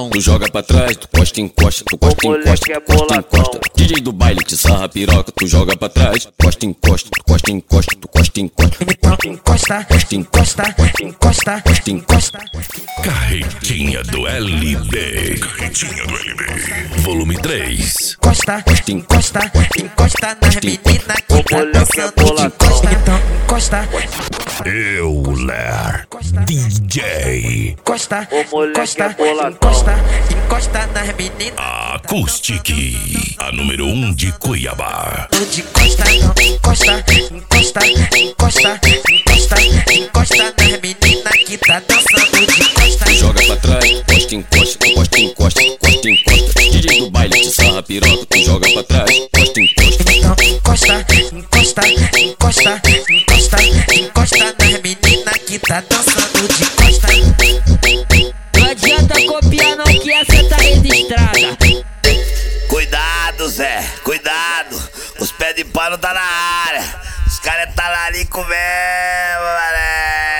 boladão. Tu joga pra trás, tu costa, encosta, tu costa, encosta, tu costa, encosta. DJ do baile te sarra piroca, tu joga pra trás, costa, encosta, tu costa, encosta, tu costa, encosta. Então encosta, encosta, encosta, encosta. Carretinha do LB. Carretinha do LB. Volume 3. Encosta, encosta, encosta nas meninas que tá dançando de costa. Então encosta. Euler DJ. Encosta, encosta, encosta, encosta nas meninas. Acoustic, a número 1 de Cuiabá. De costa, encosta, encosta, encosta, encosta, encosta nas meninas que tá dançando de costa. Joga pra trás, costa, encosta, costa, encosta, costa, encosta. DJ do baile te sarra piroca, tu joga pra trás, costa, encosta. Então encosta, encosta, encosta, encosta, encosta nas meninas que tá dançando de costa. Não adianta copiar não que essa tá registrada. Cuidado, Zé, cuidado. Os pés de pano tá na área. Os caras tá lá ali com mesmo, mané.